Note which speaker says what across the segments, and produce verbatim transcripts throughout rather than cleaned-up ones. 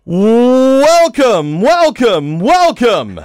Speaker 1: Welcome, welcome, welcome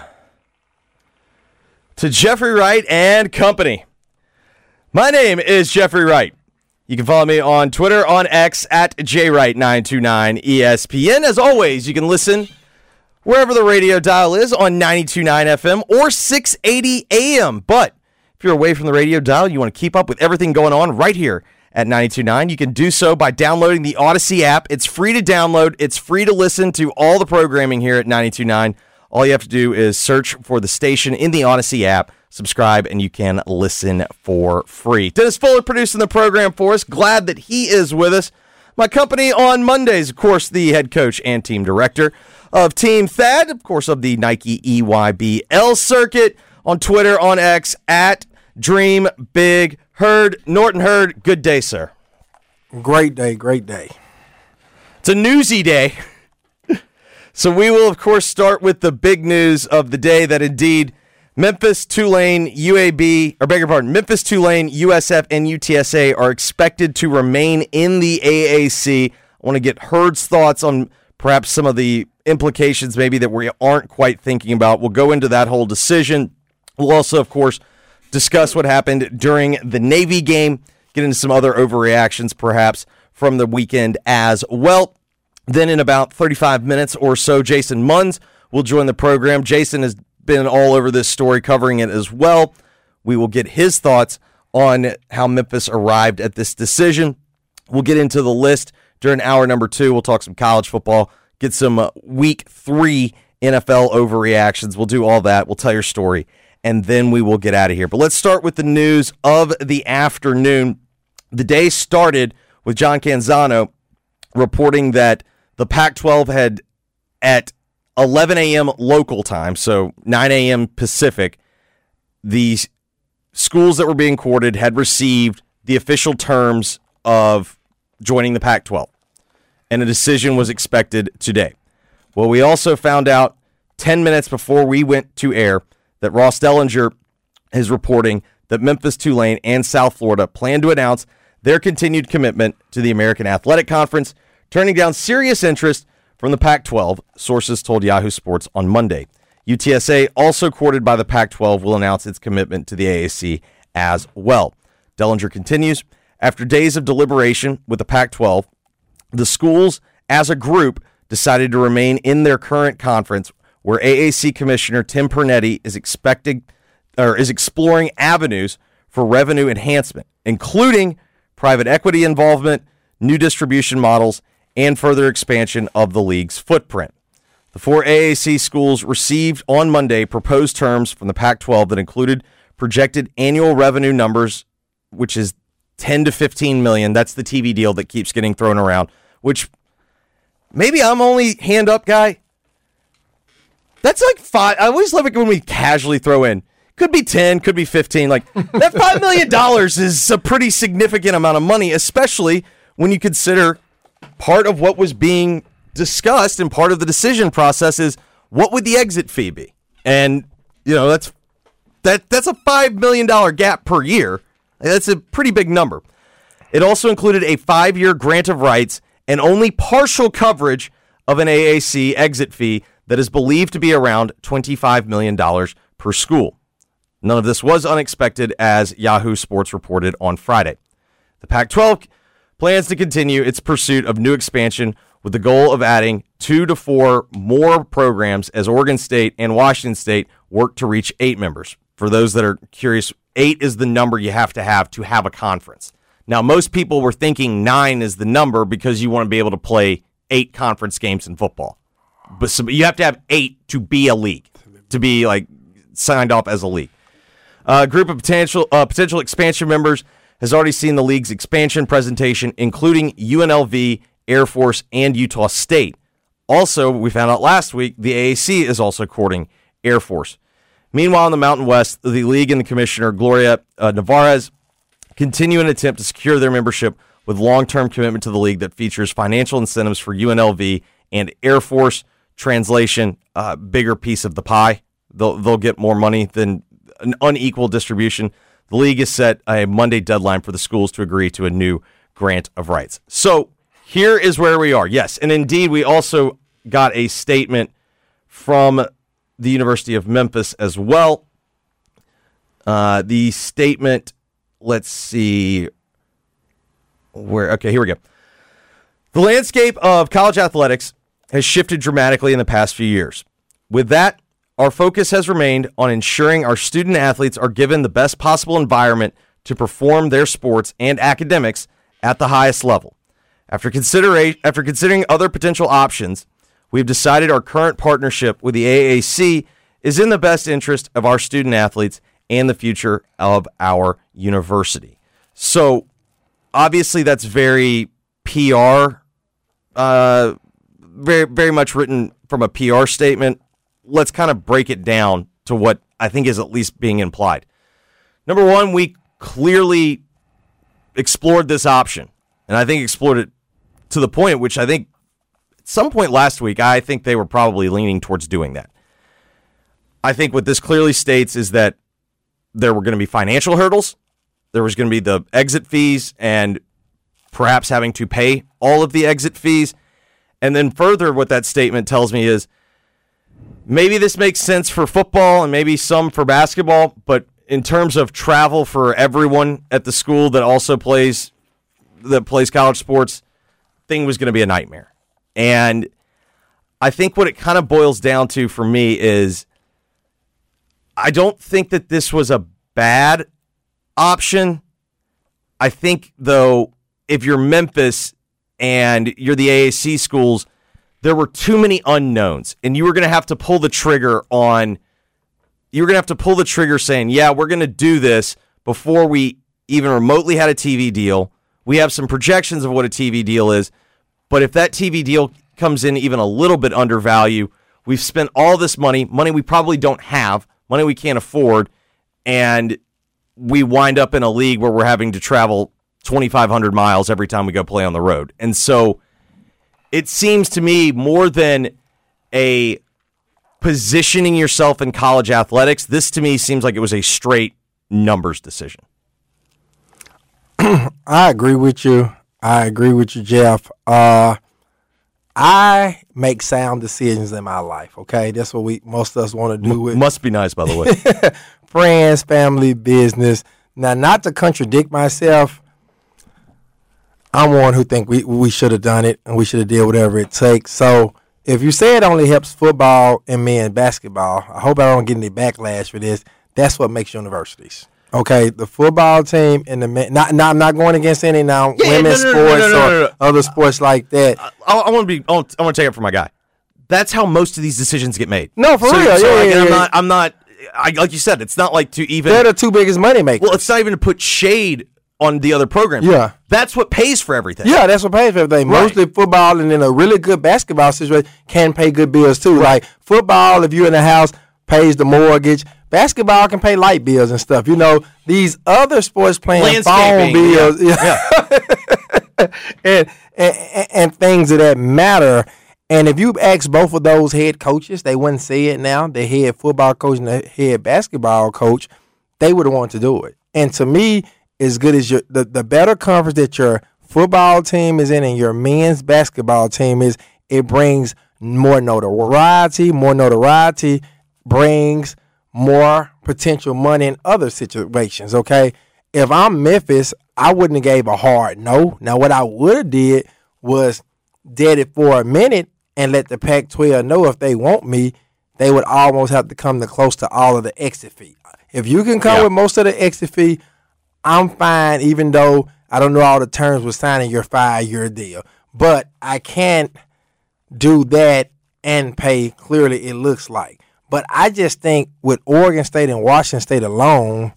Speaker 1: to Jeffrey Wright and Company. My name is Jeffrey Wright. You can follow me on Twitter, on X, at J Wright nine two nine E S P N. As always, you can listen wherever the radio dial is on ninety-two point nine F M or six eighty A M. But if you're away from the radio dial, you want to keep up with everything going on right here at ninety-two point nine. You can do so by downloading the Odyssey app. It's free to download. It's free to listen to all the programming here at ninety-two point nine. All you have to do is search for the station in the Odyssey app, subscribe, and you can listen for free. Dennis Fuller producing the program for us. Glad that he is with us. My company on Mondays, of course, the head coach and team director of Team Thad, of course, of the Nike E Y B L circuit. On Twitter, on X, at Dream Big Herd. Norton Herd, good day, sir.
Speaker 2: Great day, great day.
Speaker 1: It's a newsy day. So we will, of course, start with the big news of the day that indeed Memphis, Tulane, U A B, or beg your pardon, Memphis, Tulane, U S F, and U T S A are expected to remain in the A A C. I want to get Herd's thoughts on perhaps some of the implications maybe that we aren't quite thinking about. We'll go into that whole decision. We'll also, of course, discuss what happened during the Navy game, get into some other overreactions perhaps from the weekend as well. Then in about thirty-five minutes or so, Jason Munz will join the program. Jason has been all over this story, covering it as well. We will get his thoughts on how Memphis arrived at this decision. We'll get into the list during hour number two. We'll talk some college football, get some uh, week three N F L overreactions. We'll do all that. We'll tell your story, and then we will get out of here. But let's start with the news of the afternoon. The day started with John Canzano reporting that the Pac twelve had, at eleven a.m. local time, so nine a.m. Pacific, the schools that were being courted had received the official terms of joining the Pac twelve, and a decision was expected today. Well, we also found out ten minutes before we went to air that Ross Dellinger is reporting that Memphis, Tulane, and South Florida plan to announce their continued commitment to the American Athletic Conference, turning down serious interest from the Pac twelve, sources told Yahoo Sports on Monday. U T S A, also courted by the Pac twelve, will announce its commitment to the A A C as well. Dellinger continues, after days of deliberation with the Pac twelve, the schools as a group decided to remain in their current conference, where A A C Commissioner Tim Pernetti is expecting or is exploring avenues for revenue enhancement, including private equity involvement, new distribution models, and further expansion of the league's footprint. The four A A C schools received on Monday proposed terms from the Pac twelve that included projected annual revenue numbers, which is ten to fifteen million. That's the T V deal that keeps getting thrown around, which maybe I'm only hand up guy. That's like five. I always love it when we casually throw in. Could be ten, could be fifteen. Like that five million dollars is a pretty significant amount of money, especially when you consider part of what was being discussed and part of the decision process is what would the exit fee be? And, you know, that's that that's a five million dollars gap per year. That's a pretty big number. It also included a five-year grant of rights and only partial coverage of an A A C exit fee that is believed to be around twenty-five million dollars per school. None of this was unexpected, as Yahoo Sports reported on Friday. The Pac twelve plans to continue its pursuit of new expansion with the goal of adding two to four more programs as Oregon State and Washington State work to reach eight members. For those that are curious, eight is the number you have to have to have a conference. Now, most people were thinking nine is the number because you want to be able to play eight conference games in football. But so you have to have eight to be a league, to be like signed off as a league. A group of potential uh, potential expansion members has already seen the league's expansion presentation, including U N L V, Air Force, and Utah State. Also, we found out last week, the A A C is also courting Air Force. Meanwhile, in the Mountain West, the league and the commissioner, Gloria uh, Nevarez, continue an attempt to secure their membership with long-term commitment to the league that features financial incentives for U N L V and Air Force. Translation, uh, bigger piece of the pie. They'll, they'll get more money than an unequal distribution. The league has set a Monday deadline for the schools to agree to a new grant of rights. So here is where we are. Yes, and indeed, we also got a statement from the University of Memphis as well. Uh, the statement, let's see where. Okay, here we go. The landscape of college athletics has shifted dramatically in the past few years. With that, our focus has remained on ensuring our student athletes are given the best possible environment to perform their sports and academics at the highest level. After consideration, after considering other potential options, we've decided our current partnership with the A A C is in the best interest of our student athletes and the future of our university. So, obviously, that's very P R, uh, very very much written from a P R statement. Let's kind of break it down to what I think is at least being implied. Number one, we clearly explored this option, and I think explored it to the point at which I think at some point last week, I think they were probably leaning towards doing that. I think what this clearly states is that there were going to be financial hurdles. There was going to be the exit fees and perhaps having to pay all of the exit fees. And then further, what that statement tells me is maybe this makes sense for football and maybe some for basketball, but in terms of travel for everyone at the school that also plays that plays college sports, thing was going to be a nightmare. And I think what it kind of boils down to for me is I don't think that this was a bad option. I think, though, if you're Memphis and you're the A A C schools, there were too many unknowns, and you were going to have to pull the trigger on, you were going to have to pull the trigger saying, yeah, we're going to do this before we even remotely had a T V deal. We have some projections of what a T V deal is, but if that T V deal comes in even a little bit undervalue, we've spent all this money, money we probably don't have, money we can't afford, and we wind up in a league where we're having to travel twenty-five hundred miles every time we go play on the road. And so it seems to me more than a positioning yourself in college athletics, this to me seems like it was a straight numbers decision.
Speaker 2: I agree with you. I agree with you, Jeff. Uh, I make sound decisions in my life, okay? That's what we most of us want to do. With
Speaker 1: Must be nice, by the way.
Speaker 2: Friends, family, business. Now, not to contradict myself, I'm one who think we, we should have done it and we should have did whatever it takes. So if you say it only helps football and men's basketball, I hope I don't get any backlash for this. That's what makes universities. Okay, the football team and the men. Not, not, I'm not going against any now
Speaker 1: yeah,
Speaker 2: women's
Speaker 1: no, no, no,
Speaker 2: sports
Speaker 1: no, no, no, no, no.
Speaker 2: or other sports like that.
Speaker 1: I, I want to be. I want to take it from my guy. That's how most of these decisions get made.
Speaker 2: No, for
Speaker 1: so,
Speaker 2: real.
Speaker 1: So
Speaker 2: yeah,
Speaker 1: like,
Speaker 2: yeah,
Speaker 1: I'm
Speaker 2: yeah.
Speaker 1: not. I'm not. I, like you said, it's not like to even.
Speaker 2: They're the two biggest money makers.
Speaker 1: Well, it's not even to put shade on the other program.
Speaker 2: Yeah,
Speaker 1: that's what pays for everything.
Speaker 2: Yeah, that's what pays for everything.
Speaker 1: Right.
Speaker 2: Mostly football, and then a really good basketball situation can pay good bills too. Right. Like football, if you're in the house, pays the mortgage. Basketball can pay light bills and stuff. You know, these other sports playing phone bills,
Speaker 1: yeah,
Speaker 2: yeah. and, and and things of that matter. And if you ask both of those head coaches, they wouldn't say it now. The head football coach and the head basketball coach, they would want to do it. And to me, as good as your the, the better conference that your football team is in and your men's basketball team is, it brings more notoriety. More notoriety brings more potential money in other situations, okay? If I'm Memphis, I wouldn't have gave a hard no. Now, what I would have did was did it for a minute and let the Pac twelve know if they want me, they would almost have to come to close to all of the exit fee. If you can come yeah. with most of the exit fee, I'm fine, even though I don't know all the terms with signing your five-year deal. But I can't do that and pay, clearly it looks like. But I just think with Oregon State and Washington State alone,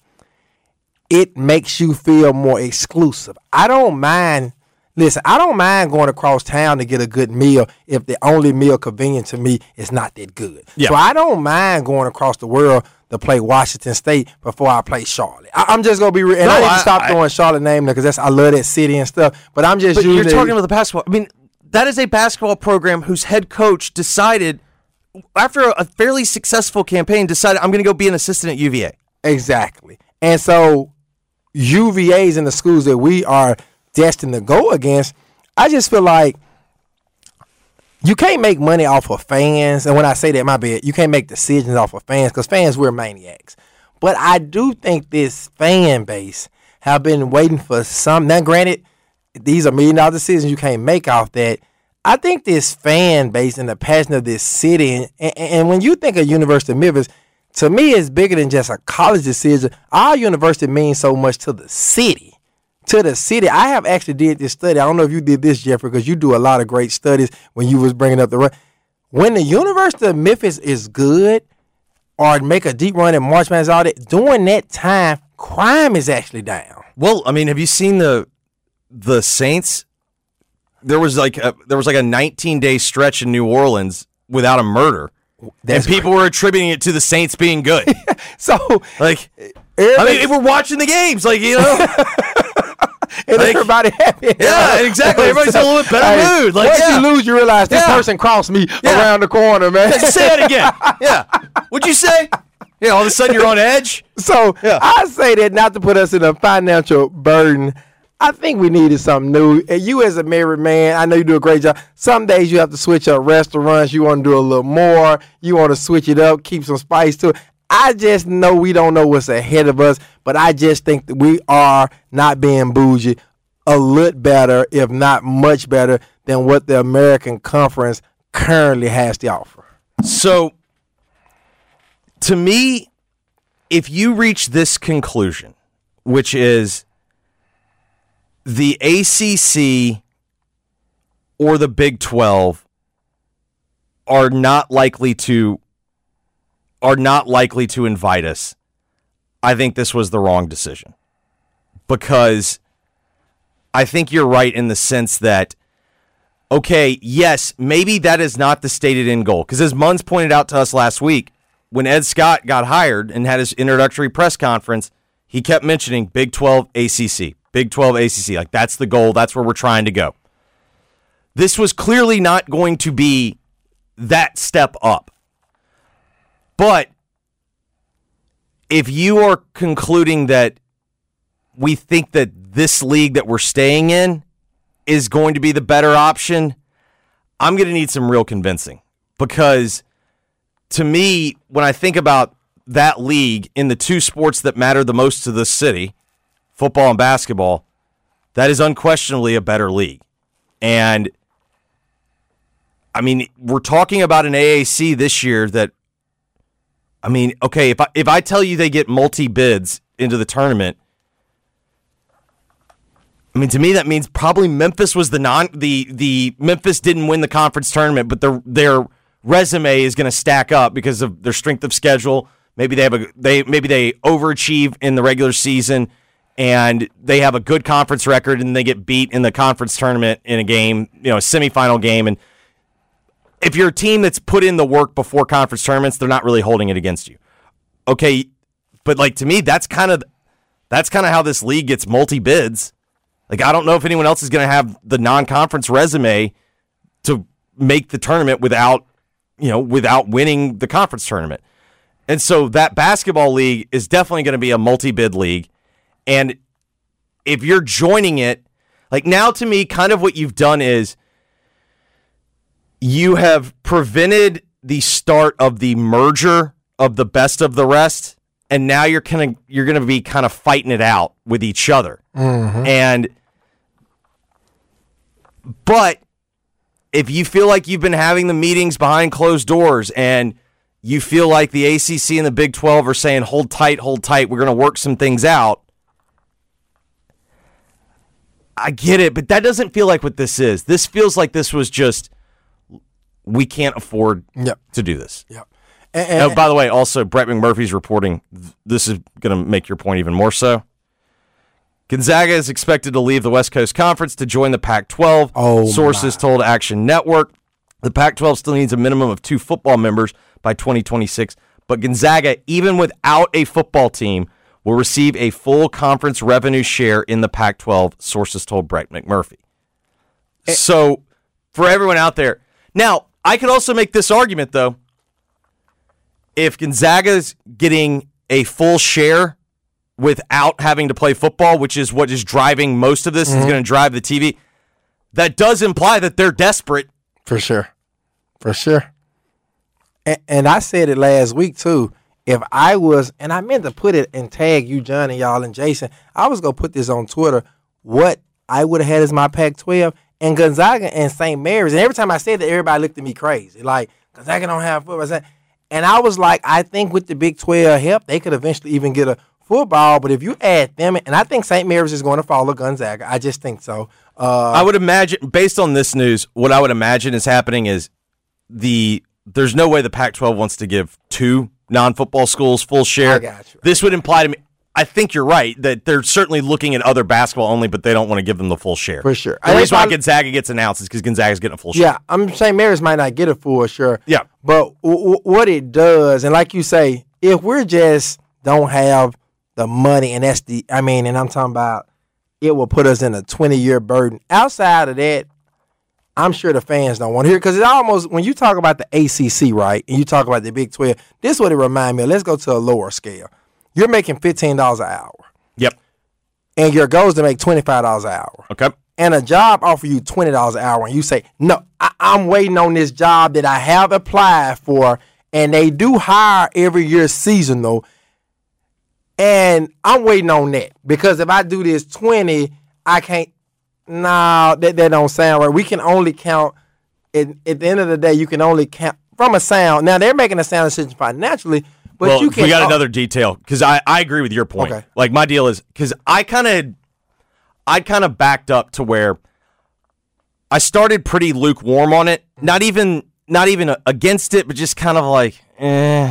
Speaker 2: it makes you feel more exclusive. I don't mind, listen, I don't mind going across town to get a good meal if the only meal convenient to me is not that good. Yeah. So I don't mind going across the world to play Washington State before I play Charlotte. I, I'm just going to be real. And no, I need to stop I, throwing Charlotte name there because that's I love that city and stuff. But I'm just
Speaker 1: but
Speaker 2: using
Speaker 1: you're talking about the basketball. I mean, that is a basketball program whose head coach decided after a fairly successful campaign, decided I'm going to go be an assistant at U V A.
Speaker 2: Exactly. And so U V A's in the schools that we are destined to go against, I just feel like you can't make money off of fans. And when I say that, my bad, you can't make decisions off of fans because fans, we're maniacs. But I do think this fan base have been waiting for some. Now, granted, these are million dollar decisions you can't make off that. I think this fan base and the passion of this city, and, and, and when you think of University of Memphis, to me, it's bigger than just a college decision. Our university means so much to the city. To the city. I have actually did this study. I don't know if you did this, Jeffrey, because you do a lot of great studies when you was bringing up the run. When the University of Memphis is good or make a deep run in March Madness, all that, during that time, crime is actually down.
Speaker 1: Well, I mean, have you seen the the Saints? There was like a, there was like a nineteen day stretch in New Orleans without a murder. That's and people great. were attributing it to the Saints being good.
Speaker 2: So,
Speaker 1: like, I mean, if we're watching the games, like, you know.
Speaker 2: And like, everybody happy.
Speaker 1: Yeah, exactly. Everybody's in a little bit better like, mood. Like,
Speaker 2: once
Speaker 1: yeah.
Speaker 2: you lose, you realize this yeah. person crossed me yeah. around the corner, man.
Speaker 1: Yeah, say it again. Yeah. What'd you say? Yeah, all of a sudden you're on edge.
Speaker 2: So yeah. I say that not to put us in a financial burden. I think we needed something new. And you as a married man, I know you do a great job. Some days you have to switch up restaurants. You want to do a little more. You want to switch it up, keep some spice to it. I just know we don't know what's ahead of us, but I just think that we are not being bougie a little better, if not much better, than what the American Conference currently has to offer.
Speaker 1: So, to me, if you reach this conclusion, which is the A C C or the Big twelve are not likely to are not likely to invite us, I think this was the wrong decision. Because I think you're right in the sense that, okay, yes, maybe that is not the stated end goal. Because as Munz pointed out to us last week, when Ed Scott got hired and had his introductory press conference, he kept mentioning Big twelve A C C, Big twelve A C C. Like, that's the goal. That's where we're trying to go. This was clearly not going to be that step up. But if you are concluding that we think that this league that we're staying in is going to be the better option, I'm going to need some real convincing. Because to me, when I think about that league in the two sports that matter the most to this city, football and basketball, that is unquestionably a better league. And, I mean, we're talking about an A A C this year that, I mean, okay, if I, if I tell you they get multi-bids into the tournament, I mean, to me that means probably Memphis was the non the the Memphis didn't win the conference tournament, but their their resume is going to stack up because of their strength of schedule. Maybe they have a they maybe they overachieve in the regular season and they have a good conference record and they get beat in the conference tournament in a game, you know, a semifinal game. And if you're a team that's put in the work before conference tournaments, they're not really holding it against you. Okay, but like to me, that's kind of that's kind of how this league gets multi-bids. Like, I don't know if anyone else is going to have the non-conference resume to make the tournament without, you know, without winning the conference tournament. And so that basketball league is definitely going to be a multi-bid league. And if you're joining it, like now to me, kind of what you've done is you have prevented the start of the merger of the best of the rest. And now you're kind of you're going to be kind of fighting it out with each other. Mm-hmm. And but if you feel like you've been having the meetings behind closed doors and you feel like the A C C and the Big twelve are saying, hold tight, hold tight, we're going to work some things out, I get it, but that doesn't feel like what this is. This feels like this was just, we can't afford yep. to do this.
Speaker 2: Yep.
Speaker 1: And, and, oh, by the way, also, Brett McMurphy's reporting, this is going to make your point even more so. Gonzaga is expected to leave the West Coast Conference to join the Pac twelve.
Speaker 2: Oh,
Speaker 1: Sources
Speaker 2: my.
Speaker 1: told Action Network. The Pac twelve still needs a minimum of two football members by twenty twenty-six, but Gonzaga, even without a football team, will receive a full conference revenue share in the Pac twelve, sources told Brett McMurphy. It, so, for everyone out there, now, I could also make this argument, though. If Gonzaga's getting a full share without having to play football, which is what is driving most of this, mm-hmm. is going to drive the T V, that does imply that they're desperate.
Speaker 2: For sure. For sure. And, and I said it last week, too. If I was, and I meant to put it and tag you, John, and y'all, and Jason, I was going to put this on Twitter, what I would have had as my Pac twelve, and Gonzaga and Saint Mary's. And every time I said that, everybody looked at me crazy. Like, Gonzaga don't have football. And I was like, I think with the Big twelve help, they could eventually even get a football. But if you add them, and I think Saint Mary's is going to follow Gonzaga. I just think so. Uh,
Speaker 1: I would imagine, based on this news, what I would imagine is happening is the there's no way the Pac twelve wants to give two non-football schools full share.
Speaker 2: I got you.
Speaker 1: This would imply to me, I think you're right, that they're certainly looking at other basketball only, but they don't want to give them the full share.
Speaker 2: For sure.
Speaker 1: The
Speaker 2: I
Speaker 1: reason why
Speaker 2: probably,
Speaker 1: Gonzaga gets announced is because Gonzaga's getting a full share.
Speaker 2: Yeah, I'm saying Mary's might not get a full share.
Speaker 1: Yeah.
Speaker 2: But w- w- what it does, and like you say, if we're just don't have the money, and that's the, I mean, and I'm talking about it will put us in a twenty-year burden. Outside of that, I'm sure the fans don't want to hear it because it almost, when you talk about the A C C, right, and you talk about the Big twelve, this is what it reminds me of. Let's go to a lower scale. You're making fifteen dollars an hour.
Speaker 1: Yep.
Speaker 2: And your goal is to make twenty-five dollars an hour.
Speaker 1: Okay.
Speaker 2: And a job offer you twenty dollars an hour, and you say, no, I- I'm waiting on this job that I have applied for, and they do hire every year seasonal, and I'm waiting on that. Because if I do this twenty, I can't, no, that, that don't sound right. We can only count, at, at the end of the day, you can only count from a sound. Now, they're making a sound decision financially, but
Speaker 1: well,
Speaker 2: you can.
Speaker 1: we got
Speaker 2: oh,
Speaker 1: another detail because I, I agree with your point.
Speaker 2: Okay.
Speaker 1: Like, my deal is, because I kind of, I kind of backed up to where I started pretty lukewarm on it. Not even, not even against it, but just kind of like, eh.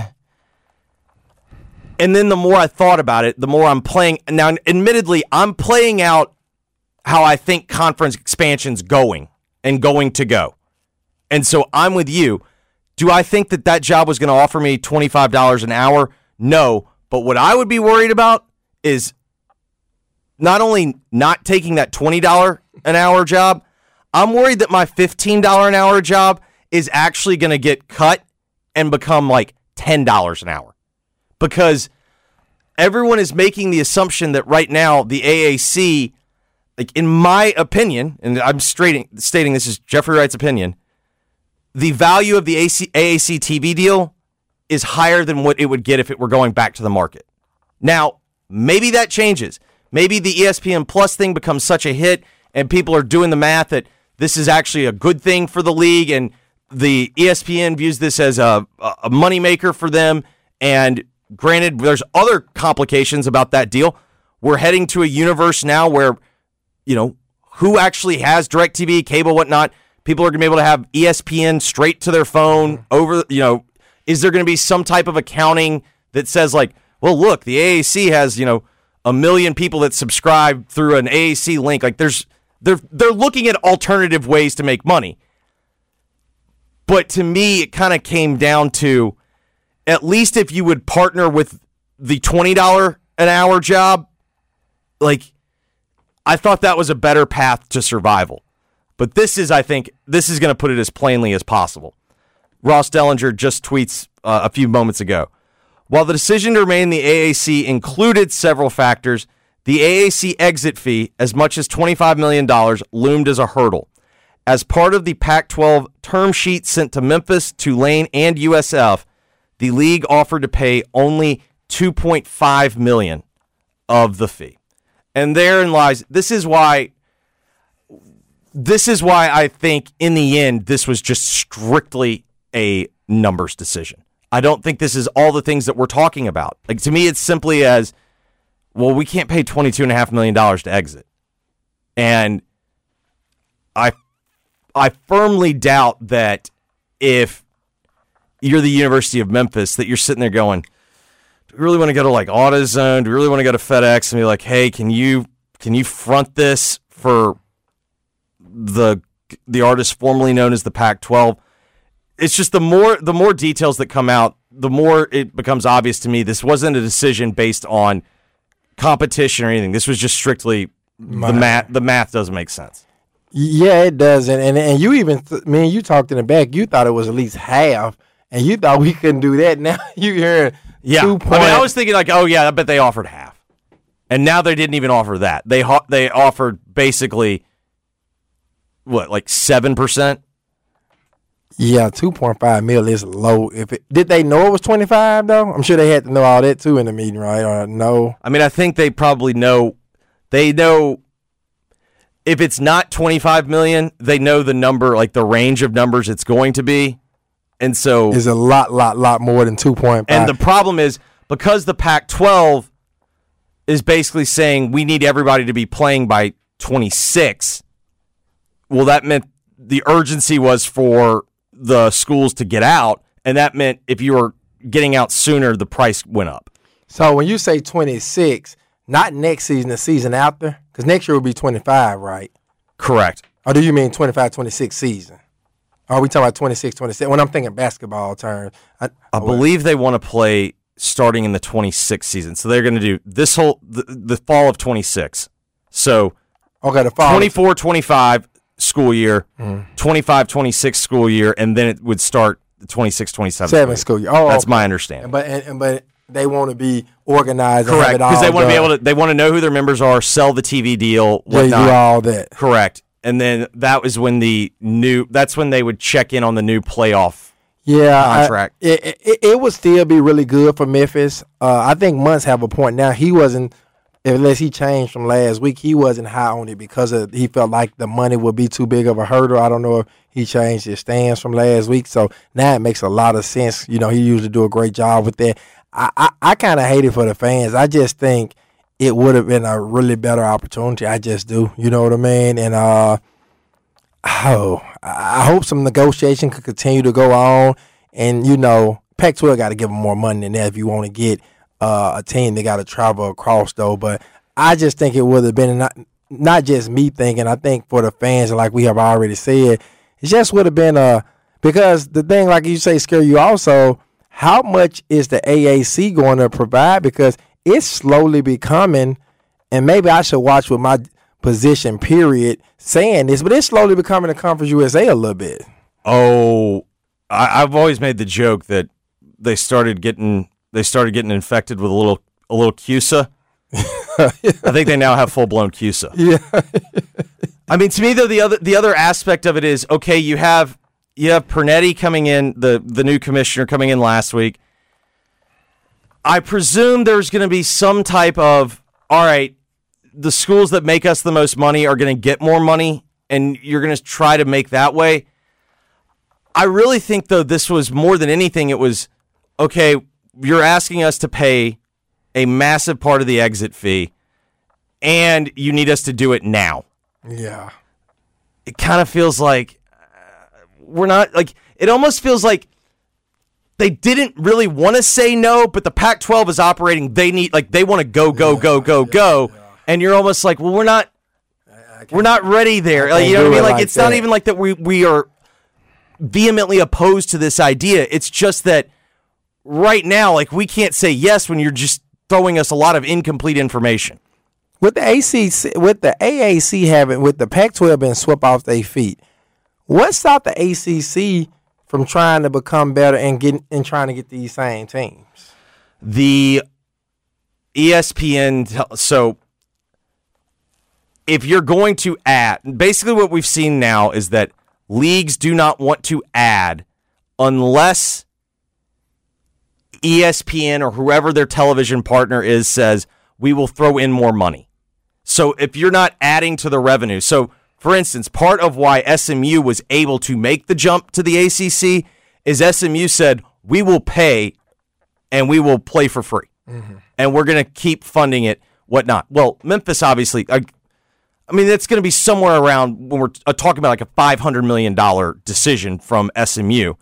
Speaker 1: And then the more I thought about it, the more I'm playing. Now, admittedly, I'm playing out how I think conference expansion's going and going to go. And so I'm with you. Do I think that that job was going to offer me twenty-five dollars an hour? No. But what I would be worried about is not only not taking that twenty dollars an hour job, I'm worried that my fifteen dollars an hour job is actually going to get cut and become like ten dollars an hour. Because everyone is making the assumption that right now the A A C, like in my opinion, and I'm stating, stating this is Jeffrey Wright's opinion, the value of the A A C T V deal is higher than what it would get if it were going back to the market. Now, maybe that changes. Maybe the E S P N Plus thing becomes such a hit and people are doing the math that this is actually a good thing for the league and the E S P N views this as a, a moneymaker for them. And granted, there's other complications about that deal. We're heading to a universe now where, you know, who actually has DirecTV, cable, whatnot. People are going to be able to have E S P N straight to their phone over, you know, is there going to be some type of accounting that says like, well, look, the A A C has, you know, a million people that subscribe through an A A C link. Like there's, they're, they're looking at alternative ways to make money. But to me, it kind of came down to, at least if you would partner with the twenty dollars an hour job, like, I thought that was a better path to survival. But this is, I think, this is going to put it as plainly as possible. Ross Dellinger just tweets uh, a few moments ago. While the decision to remain in the A A C included several factors, the A A C exit fee, as much as twenty-five million dollars, loomed as a hurdle. As part of the Pac twelve term sheet sent to Memphis, Tulane, and U S F, the league offered to pay only two point five million dollars of the fee. And therein lies, this is why, this is why I think in the end, this was just strictly a numbers decision. I don't think this is all the things that we're talking about. Like, to me, it's simply as, well, we can't pay twenty-two point five million dollars to exit. And I, I firmly doubt that if you're the University of Memphis, that you're sitting there going, do we really want to go to like AutoZone? Do we really want to go to FedEx and be like, hey, can you can you front this for the the artist formerly known as the Pac twelve? It's just the more the more details that come out, the more it becomes obvious to me this wasn't a decision based on competition or anything. This was just strictly the math. The math doesn't make sense.
Speaker 2: Yeah, it does, and and, and you even th- me and you talked in the back. You thought it was at least half. And you thought we couldn't do that. Now you hear
Speaker 1: yeah.
Speaker 2: two
Speaker 1: I mean, I was thinking like, oh yeah, I bet they offered half, and now they didn't even offer that. They ho- they offered basically what, like seven percent.
Speaker 2: Yeah, two point five mil is low. If it, did they know it was twenty-five though? I'm sure they had to know all that too in the meeting, right? Or no?
Speaker 1: I mean, I think they probably know. They know if it's not twenty-five million, they know the number, like the range of numbers it's going to be, and so
Speaker 2: it's a lot, lot, lot more than two point five.
Speaker 1: And the problem is because the Pac twelve is basically saying we need everybody to be playing by twenty-six. Well, that meant the urgency was for the schools to get out, and that meant if you were getting out sooner, the price went up.
Speaker 2: So when you say twenty-six, not next season, the season after, because next year will be twenty-five, right?
Speaker 1: Correct.
Speaker 2: Or do you mean twenty-five twenty-six season? Or are we talking about twenty-six twenty-seven? When I'm thinking basketball terms. I,
Speaker 1: I believe they want to play starting in the twenty-six season. So they're going to do this whole, the, the fall of twenty-six. So
Speaker 2: okay, the fall
Speaker 1: twenty-four twenty-five school year,
Speaker 2: mm.
Speaker 1: twenty-five twenty-six school year, and then it would start the twenty-six twenty-seven
Speaker 2: Seven school year. Oh,
Speaker 1: that's
Speaker 2: okay.
Speaker 1: my understanding.
Speaker 2: But and, but they want to be organized.
Speaker 1: Correct, because they want to be able
Speaker 2: to.
Speaker 1: They want to know who their members are, sell the T V deal,
Speaker 2: Yeah,
Speaker 1: whatnot.
Speaker 2: do all that.
Speaker 1: Correct, and then that was when the new. That's when they would check in on the new playoff.
Speaker 2: Yeah,
Speaker 1: contract.
Speaker 2: I, it, it it would still be really good for Memphis. Uh, I think Muntz have a point now. He wasn't. Unless he changed from last week, he wasn't high on it because of, he felt like the money would be too big of a hurdle. I don't know if he changed his stance from last week. So now it makes a lot of sense. You know, he usually do a great job with that. I, I, I kind of hate it for the fans. I just think it would have been a really better opportunity. I just do. You know what I mean? And uh, oh, I hope some negotiation could continue to go on. And, you know, Pac twelve got to give them more money than that if you want to get Uh, a team they got to travel across though, but I just think it would have been not not just me thinking. I think for the fans, like we have already said, it just would have been a because the thing, like you say, scare you also. How much is the A A C going to provide? Because it's slowly becoming, and maybe I should watch with my position period saying this, but it's slowly becoming a Conference U S A a little bit.
Speaker 1: Oh, I, I've always made the joke that they started getting. They started getting infected with a little a little C U S A. I think they now have full blown C U S A.
Speaker 2: Yeah.
Speaker 1: I mean, to me though, the other the other aspect of it is okay. You have you have Pernetti coming in, the the new commissioner coming in last week. I presume there's going to be some type of all right. The schools that make us the most money are going to get more money, and you're going to try to make that way. I really think though this was more than anything. It was okay. You're asking us to pay a massive part of the exit fee, and you need us to do it now.
Speaker 2: Yeah.
Speaker 1: It kind of feels like uh, we're not, like, it almost feels like they didn't really want to say no, but the Pac twelve is operating. They need, like, they want to go, go,
Speaker 2: yeah,
Speaker 1: go, go,
Speaker 2: yeah,
Speaker 1: go.
Speaker 2: Yeah.
Speaker 1: And you're almost like, well, we're not, we're not ready there. Like, you know what I mean? Like, like it's that. Not even like that we, we are vehemently opposed to this idea. It's just that right now, like, we can't say yes when you're just throwing us a lot of incomplete information.
Speaker 2: With the A C C, with the A A C having, with the Pac twelve being swept off their feet, what stopped the A C C from trying to become better and getting and trying to get these same teams?
Speaker 1: The E S P N. So, if you're going to add, basically what we've seen now is that leagues do not want to add unless E S P N or whoever their television partner is says, we will throw in more money. So if you're not adding to the revenue, so for instance, part of why S M U was able to make the jump to the A C C is S M U said, we will pay and we will play for free. Mm-hmm. And we're going to keep funding it, whatnot. Well, Memphis, obviously, I, I mean, that's going to be somewhere around when we're uh, talking about like a five hundred million dollars decision from S M U.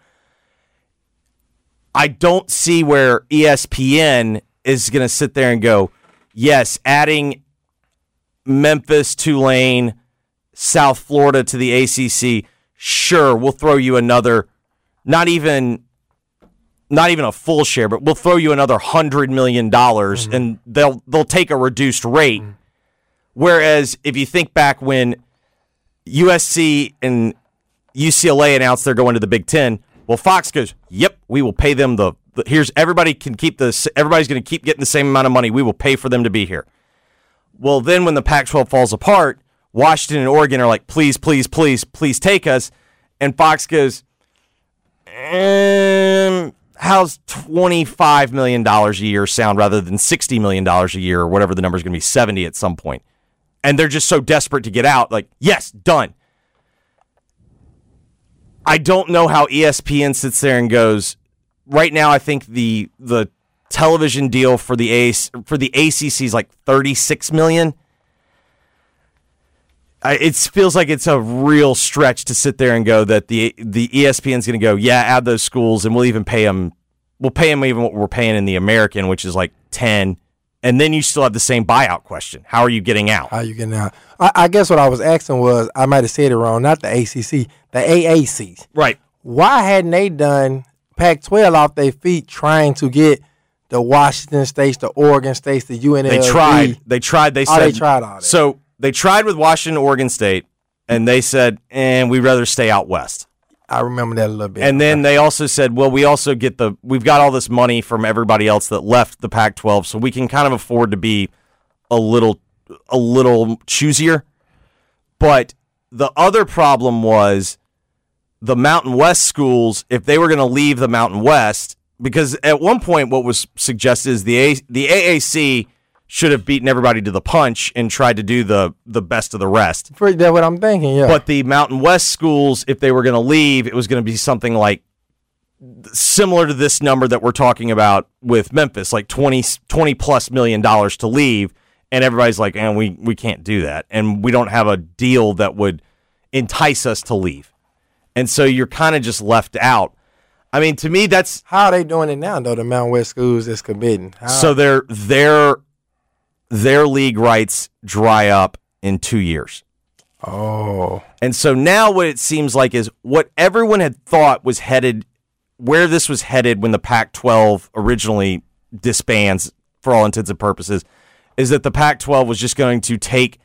Speaker 1: I don't see where E S P N is going to sit there and go, yes, adding Memphis, Tulane, South Florida to the A C C, sure, we'll throw you another, not even not even a full share, but we'll throw you another one hundred million dollars, mm-hmm. and they'll they'll take a reduced rate. Mm-hmm. Whereas if you think back when U S C and U C L A announced they're going to the Big Ten, well, Fox goes, yep, we will pay them the, the here's everybody can keep the everybody's going to keep getting the same amount of money. We will pay for them to be here. Well, then when the Pac twelve falls apart, Washington and Oregon are like, please, please, please, please take us. And Fox goes, um, how's twenty-five million dollars a year sound rather than sixty million dollars a year or whatever the number is going to be, seventy at some point. And they're just so desperate to get out. Like, yes, done. I don't know how E S P N sits there and goes, right now I think the the television deal for the A for the A C C is like thirty-six million dollars. I, it feels like it's a real stretch to sit there and go that the the E S P N's going to go, yeah, add those schools, and we'll even pay them. We'll pay them even what we're paying in the American, which is like ten, and then you still have the same buyout question. How are you getting out?
Speaker 2: How are you getting out? I, I guess what I was asking was, I might have said it wrong, not the A C C, the A A C.
Speaker 1: Right.
Speaker 2: Why hadn't they done Pac twelve off their feet trying to get the Washington States, the Oregon States, the U N L V?
Speaker 1: They tried. They tried. They
Speaker 2: oh,
Speaker 1: said.
Speaker 2: they tried all that.
Speaker 1: So they tried with Washington, Oregon State, and they said, and we'd rather stay out west.
Speaker 2: I remember that a little bit.
Speaker 1: And then they also said, well, we also get the, we've got all this money from everybody else that left the Pac twelve, so we can kind of afford to be a little, a little choosier. But the other problem was the Mountain West schools, if they were going to leave the Mountain West, because at one point what was suggested is the A, the A A C should have beaten everybody to the punch and tried to do the the best of the rest.
Speaker 2: That's what I'm thinking, yeah.
Speaker 1: But the Mountain West schools, if they were going to leave, it was going to be something like similar to this number that we're talking about with Memphis, like twenty, twenty plus million dollars to leave. And everybody's like, and we, we can't do that. And we don't have a deal that would entice us to leave. And so you're kind of just left out. I mean, to me, that's...
Speaker 2: How are they doing it now, though, the Mountain West schools is committing? How?
Speaker 1: So their their their league rights dry up in two years.
Speaker 2: Oh.
Speaker 1: And so now what it seems like is what everyone had thought was headed, where this was headed when the Pac twelve originally disbands, for all intents and purposes, is that the Pac twelve was just going to take,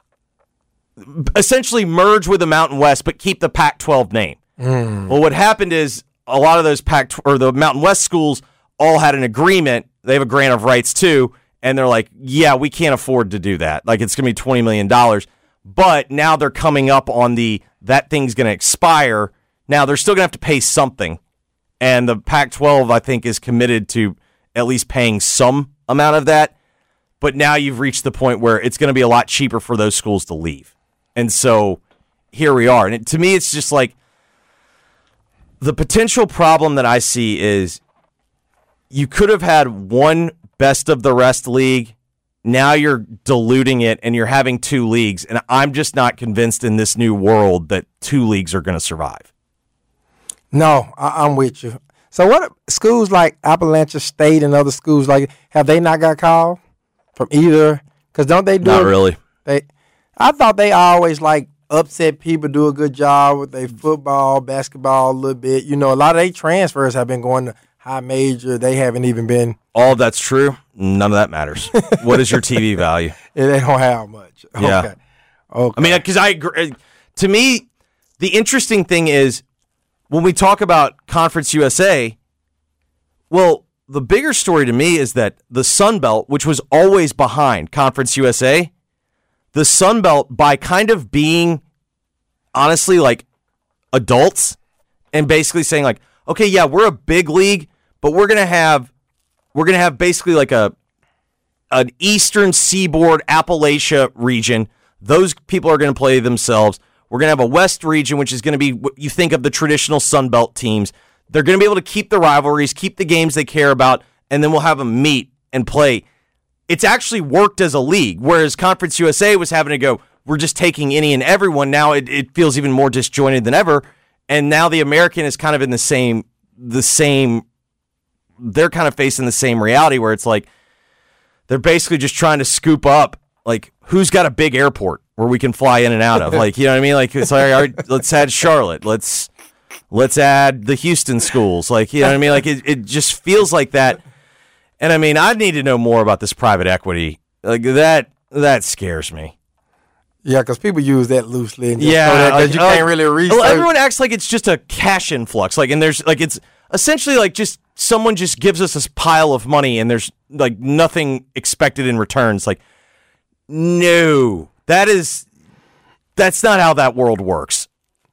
Speaker 1: essentially merge with the Mountain West, but keep the Pac twelve name. Mm. Well, what happened is a lot of those Pac or the Mountain West schools all had an agreement. They have a grant of rights too, and they're like, yeah, we can't afford to do that. Like, it's going to be twenty million dollars. But now they're coming up on the, that thing's going to expire. Now they're still going to have to pay something. And the Pac twelve, I think, is committed to at least paying some amount of that. But now you've reached the point where it's going to be a lot cheaper for those schools to leave. And so here we are. And it, to me, it's just like the potential problem that I see is you could have had one best of the rest league. Now you're diluting it and you're having two leagues. And I'm just not convinced in this new world that two leagues are going to survive.
Speaker 2: No, I, I'm with you. So what schools like Appalachia State and other schools, like, have they not got called from either? Because don't they do
Speaker 1: Not
Speaker 2: it?
Speaker 1: really.
Speaker 2: They, I thought they always like upset people, do a good job with their football, basketball a little bit. You know, a lot of their transfers have been going to high major. They haven't even been.
Speaker 1: All of that's true. None of that matters. What is your T V value?
Speaker 2: Yeah, they don't have much.
Speaker 1: Yeah.
Speaker 2: Okay. Okay.
Speaker 1: I mean, because I agree. To me, the interesting thing is when we talk about Conference U S A, well, the bigger story to me is that the Sun Belt, which was always behind Conference U S A, the Sun Belt, by kind of being, honestly, like adults and basically saying like, okay, yeah, we're a big league, but we're gonna have we're gonna have basically like a an Eastern Seaboard Appalachia region. Those people are gonna play themselves. We're gonna have a West region, which is gonna be what you think of the traditional Sun Belt teams. They're gonna be able to keep the rivalries, keep the games they care about, and then we'll have them meet and play. It's actually worked as a league, whereas Conference U S A was having to go, we're just taking any and everyone. Now it, it feels even more disjointed than ever. And now the American is kind of in the same, the same, they're kind of facing the same reality where it's like, they're basically just trying to scoop up, like, who's got a big airport where we can fly in and out of? Like, you know what I mean? Like, it's like, all right, let's add Charlotte. Let's, let's add the Houston schools. Like, you know what I mean? Like, it, it just feels like that. And I mean, I need to know more about this private equity. Like that, that scares me.
Speaker 2: Yeah, because people use that loosely. And just
Speaker 1: yeah,
Speaker 2: that,
Speaker 1: like,
Speaker 2: you
Speaker 1: uh,
Speaker 2: can't really research.
Speaker 1: Well, everyone acts like it's just a cash influx. Like, and there's like it's essentially like just someone just gives us this pile of money, and there's like nothing expected in returns. Like, no, that is that's not how that world works.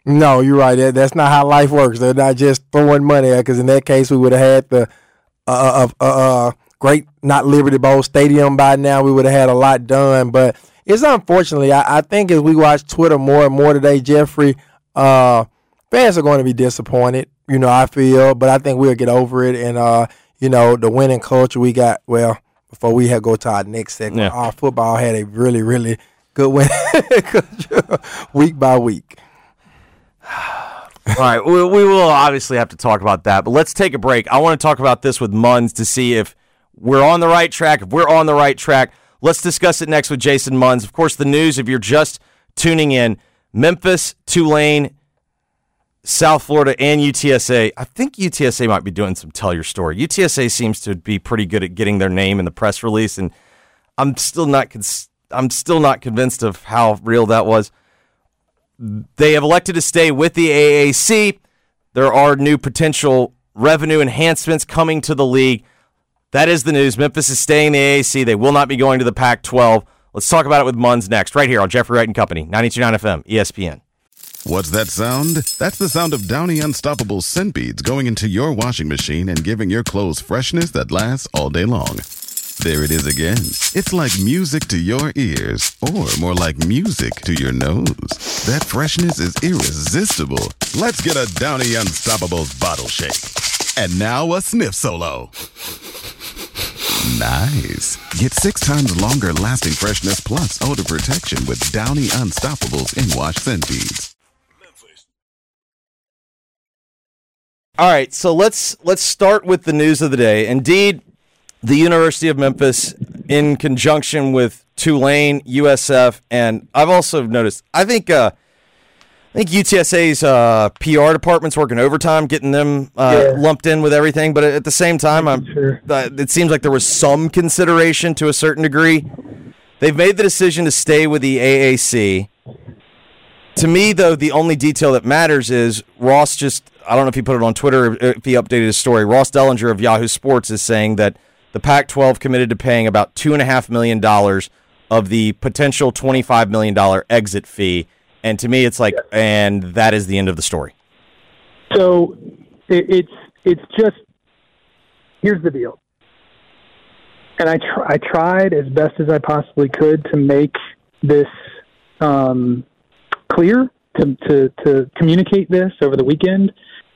Speaker 2: No, you're right. That, that's not how life works. They're not just throwing money at, because in that case, we would have had the uh, uh, uh, uh, great, not Liberty Bowl Stadium by now. We would have had a lot done. But it's unfortunately, I, I think as we watch Twitter more and more today, Jeffrey, uh, fans are going to be disappointed, you know, I feel. But I think we'll get over it. And, uh, you know, the winning culture we got, well, before we had go to our next segment, yeah. Our football had a really, really good win week by week.
Speaker 1: All right, we, we will obviously have to talk about that, but let's take a break. I want to talk about this with Munns to see if we're on the right track. If we're on the right track, let's discuss it next with Jason Munns. Of course, the news, if you're just tuning in, Memphis, Tulane, South Florida, and U T S A. I think U T S A might be doing some tell your story. U T S A seems to be pretty good at getting their name in the press release, and I'm still not cons- I'm still not convinced of how real that was. They have elected to stay with the A A C. There are new potential revenue enhancements coming to the league. That is the news. Memphis is staying in the A A C. They will not be going to the Pac twelve. Let's talk about it with Munns next, right here on Jeffrey Wright and Company, ninety-two point nine F M, E S P N.
Speaker 3: What's that sound? That's the sound of Downy Unstoppable scent beads going into your washing machine and giving your clothes freshness that lasts all day long. There it is again. It's like music to your ears, or more like music to your nose. That freshness is irresistible. Let's get a Downy Unstoppables bottle shake. And now a sniff solo. Nice. Get six times longer lasting freshness plus odor protection with Downy Unstoppables in-wash scent beads.
Speaker 1: All right, so let's let's start with the news of the day. Indeed, the University of Memphis, in conjunction with Tulane, U S F, and I've also noticed, I think uh, I think U T S A's uh, P R department's working overtime, getting them uh, yeah. lumped in with everything. But at the same time, I'm, sure. uh, it seems like there was some consideration to a certain degree. They've made the decision to stay with the A A C. To me, though, the only detail that matters is Ross just, I don't know if he put it on Twitter or if he updated his story, Ross Dellinger of Yahoo Sports is saying that the Pac twelve committed to paying about two point five million dollars of the potential twenty-five million dollars exit fee. And to me, it's like, yeah. and that is the end of the story.
Speaker 4: So it, it's it's just, here's the deal. And I, tr- I tried as best as I possibly could to make this um, clear, to, to, to communicate this over the weekend.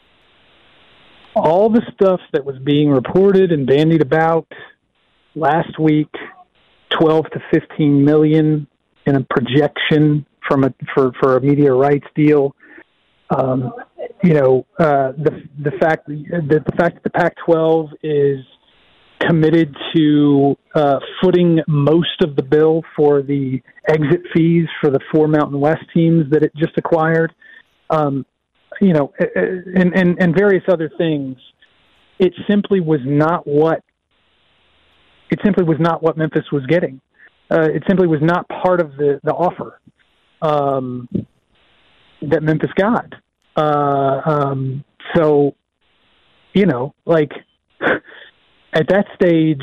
Speaker 4: All the stuff that was being reported and bandied about last week, twelve to fifteen million in a projection from a for, for a media rights deal. Um, you know, uh, the the fact that the fact that the Pac twelve is committed to uh, footing most of the bill for the exit fees for the four Mountain West teams that it just acquired. Um, you know, and, and, and various other things, it simply was not what it simply was not what Memphis was getting. Uh, it simply was not part of the, the offer um, that Memphis got. Uh, um, so, you know, like at that stage,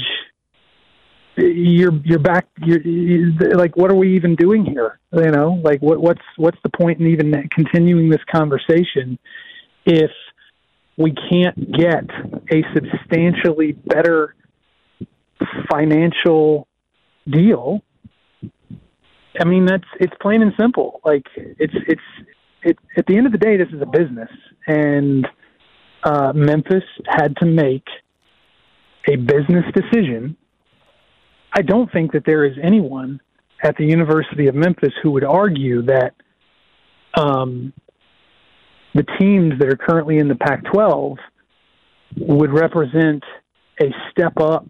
Speaker 4: you're you're back. You're, you're like, what are we even doing here? You know, like what what's what's the point in even continuing this conversation if we can't get a substantially better financial deal? I mean, that's it's plain and simple. Like it's it's it at the end of the day, this is a business, and uh, Memphis had to make a business decision. I don't think that there is anyone at the University of Memphis who would argue that um, the teams that are currently in the Pac twelve would represent a step up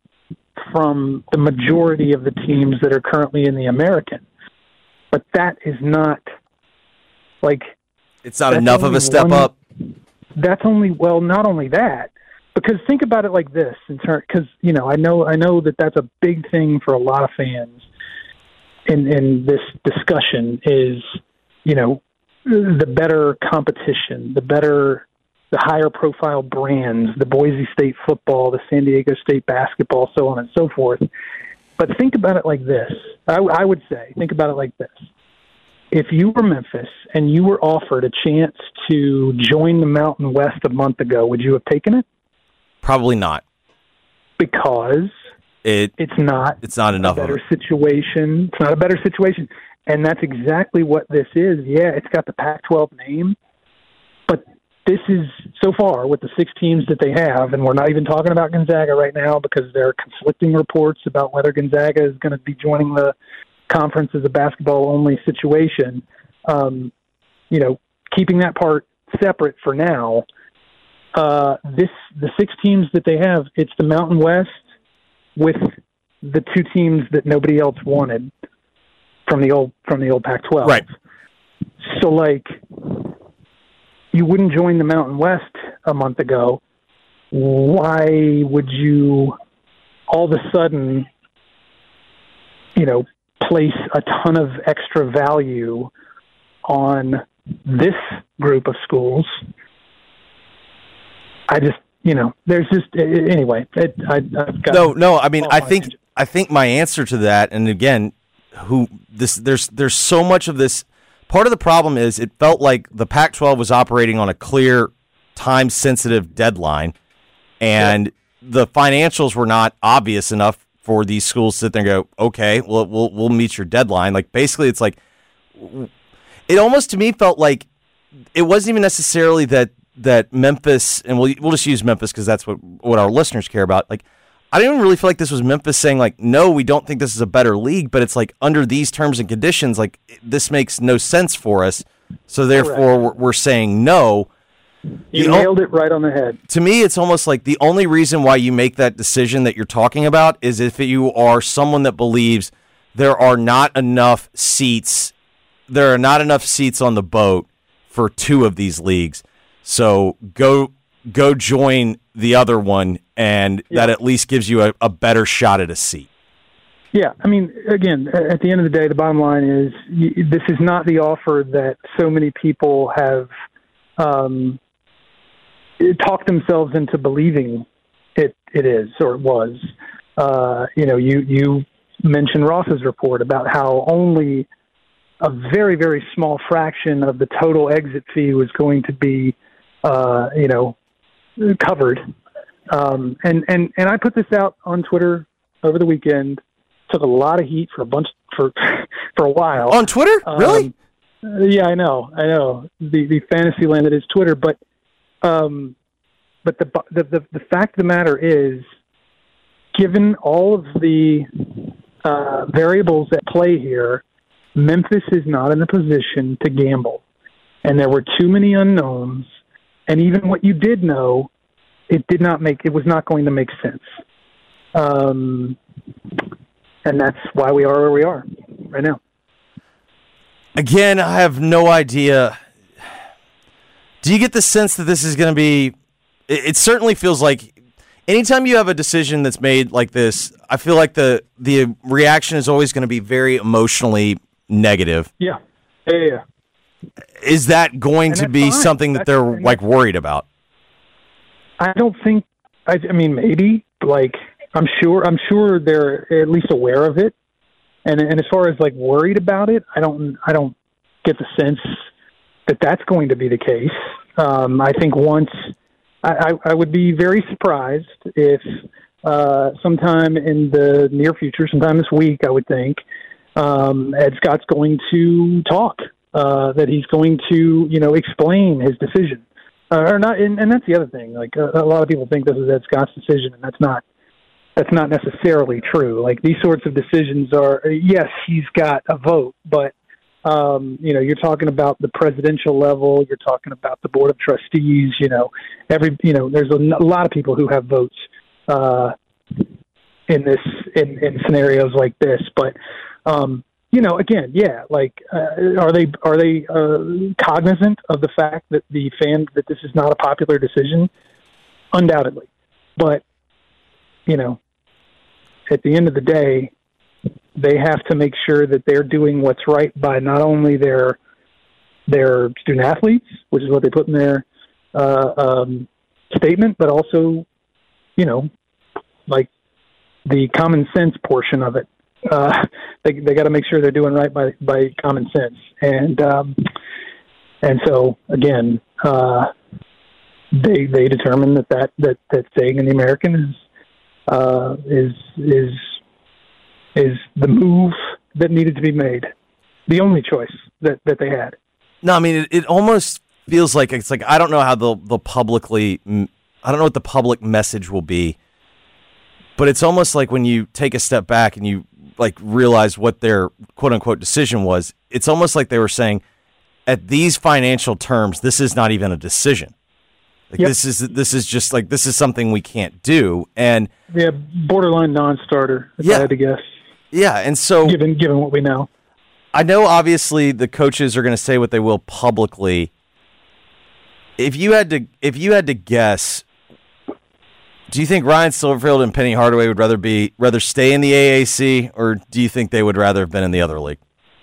Speaker 4: from the majority of the teams that are currently in the American. But that is not, like...
Speaker 1: It's not enough of a step
Speaker 4: one,
Speaker 1: up?
Speaker 4: That's only, well, not only that, because think about it like this, in turn, because you know, I know, I know that that's a big thing for a lot of fans. In in this discussion is, you know, the better competition, the better, the higher profile brands, the Boise State football, the San Diego State basketball, so on and so forth. But think about it like this. I, I would say, think about it like this: if you were Memphis and you were offered a chance to join the Mountain West a month ago, would you have taken it?
Speaker 1: Probably not.
Speaker 4: Because
Speaker 1: it
Speaker 4: it's not
Speaker 1: it's not enough
Speaker 4: a better
Speaker 1: of it.
Speaker 4: situation. It's not a better situation. And that's exactly what this is. Yeah, it's got the Pac twelve name, but this is, so far, with the six teams that they have, and we're not even talking about Gonzaga right now because there are conflicting reports about whether Gonzaga is going to be joining the conference as a basketball-only situation. Um, you know, keeping that part separate for now, uh, this the six teams that they have, it's the Mountain West with the two teams that nobody else wanted from the old from the old Pac twelve.
Speaker 1: Right.
Speaker 4: So, like, you wouldn't join the Mountain West a month ago. Why would you all of a sudden, you know, place a ton of extra value on this group of schools? I just, you know, there's just, anyway, it, I, I've got
Speaker 1: No, no, I mean,
Speaker 4: oh,
Speaker 1: I think I think my answer to that, and again, who this there's there's so much of this. Part of the problem is it felt like the Pac twelve was operating on a clear, time-sensitive deadline, and yeah. the financials were not obvious enough for these schools to sit there and go, okay, well, we'll we'll meet your deadline. Like, basically, it's like, it almost to me felt like it wasn't even necessarily that that Memphis, and we'll we'll just use Memphis because that's what what our listeners care about. Like, I didn't even really feel like this was Memphis saying, like, no, we don't think this is a better league, but it's like, under these terms and conditions, like, this makes no sense for us, so therefore we're, we're saying no.
Speaker 4: You
Speaker 1: the
Speaker 4: nailed
Speaker 1: o-
Speaker 4: it right on the head.
Speaker 1: To me, it's almost like the only reason why you make that decision that you're talking about is if you are someone that believes there are not enough seats, there are not enough seats on the boat for two of these leagues, so go go join the other one, and yeah. that at least gives you a, a better shot at a seat.
Speaker 4: Yeah, I mean, again, at the end of the day, the bottom line is this is not the offer that so many people have um, talked themselves into believing it, it is or it was. Uh, you know, you, you mentioned Ross's report about how only a very, very small fraction of the total exit fee was going to be, uh, you know, covered. Um, and, and, and I put this out on Twitter over the weekend. Took a lot of heat for a bunch for for a while.
Speaker 1: On Twitter? Really?
Speaker 4: Um, yeah, I know. I know. The the fantasy land that is Twitter, but um but the the the, the fact of the matter is, given all of the uh, variables at play here, Memphis is not in a position to gamble. And there were too many unknowns, and even what you did know, it did not make it was not going to make sense. Um And that's why we are where we are right now.
Speaker 1: Again, I have no idea. Do you get the sense that this is going to be... It, it certainly feels like anytime you have a decision that's made like this, I feel like the, the reaction is always going to be very emotionally negative.
Speaker 4: Yeah. Yeah, yeah.
Speaker 1: Is that going
Speaker 4: and
Speaker 1: to be
Speaker 4: fine.
Speaker 1: something that
Speaker 4: that's,
Speaker 1: they're like worried about?
Speaker 4: I don't think... I, I mean, maybe, like... I'm sure. I'm sure they're at least aware of it, and and as far as like worried about it, I don't. I don't get the sense that that's going to be the case. Um, I think once I, I, I would be very surprised if uh, sometime in the near future, sometime this week, I would think um, Ed Scott's going to talk. Uh, that he's going to you know explain his decision, uh, or not. And, and that's the other thing. Like a, a lot of people think this is Ed Scott's decision, and that's not. That's not necessarily true. Like these sorts of decisions are, yes, he's got a vote, but um, you know, you're talking about the presidential level. You're talking about the board of trustees. You know, every you know, there's a, a lot of people who have votes uh, in this in, in scenarios like this. But um, you know, again, yeah, like uh, are they are they uh, cognizant of the fact that the fan that this is not a popular decision? Undoubtedly, but you know. At the end of the day, they have to make sure that they're doing what's right by not only their their student athletes, which is what they put in their uh, um, statement, but also, you know, like the common sense portion of it. uh, they they got to make sure they're doing right by by common sense. And um, and so again, uh, they they determined that that that, that staying in the American is uh, is is is the move that needed to be made, the only choice that, that they had.
Speaker 1: No, I mean it, it almost feels like it's like I don't know how they'll they'll publicly I don't know what the public message will be, but it's almost like when you take a step back and you like realize what their quote unquote decision was. It's almost like they were saying, at these financial terms, this is not even a decision. Like
Speaker 4: yep.
Speaker 1: this is this is just like this is something we can't do. And
Speaker 4: yeah, borderline non-starter. If
Speaker 1: yeah,
Speaker 4: I had to guess.
Speaker 1: Yeah, and so
Speaker 4: given given what we know,
Speaker 1: I know obviously the coaches are going to say what they will publicly. If you had to, if you had to guess, do you think Ryan Silverfield and Penny Hardaway would rather be rather stay in the A A C, or do you think they would rather have been in the other league?